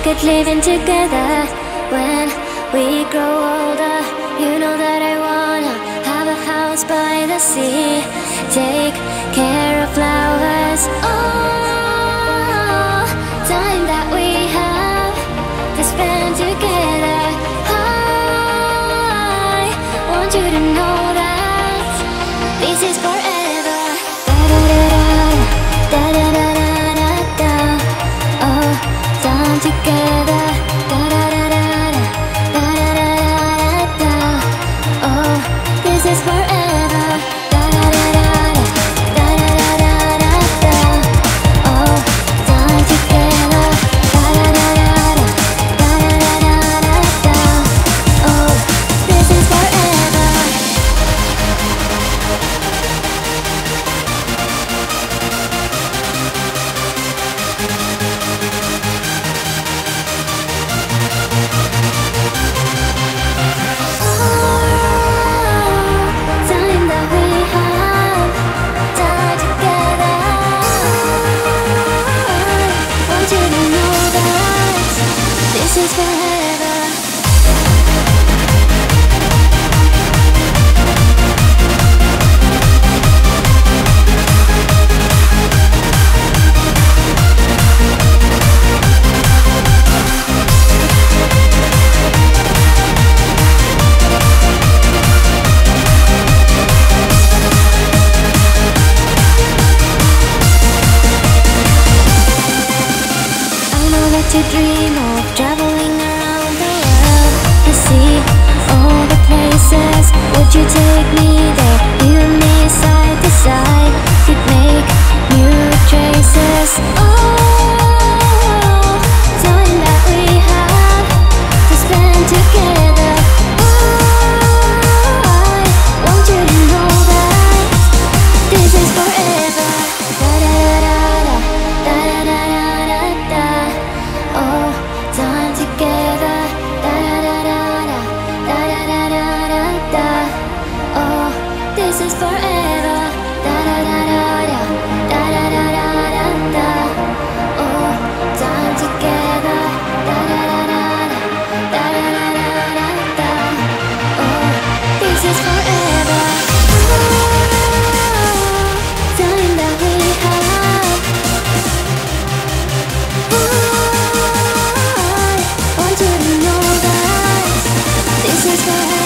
could live in together when we grow older. You know that I wanna have a house by the sea, take care of flowers. Oh, time that we have to spend together. I want you to know that this is forever. Da da da da da da da. Oh, time together. Da da da da da da da da da da. Oh, this is forever. Da da da da da da da da da da. Oh, time together. Da da da da da da da da da. Oh, this is forever. Time that we have, time together. Want you to know that this is forever. To dream of traveling around the world to see all the places. Would you take me there? You and me side to side could make new traces. Oh, time that we have to spend together. Oh, I want you to know that this is forever. Da da da da da da da da da. Oh, time together. Da da da da da da da da da da. Oh, this is forever. Da da da da da da da da da da. Oh, time together. Da da da da da da da da da da. Oh, this is forever. Oh, time that we have. I want you to know that this is forever.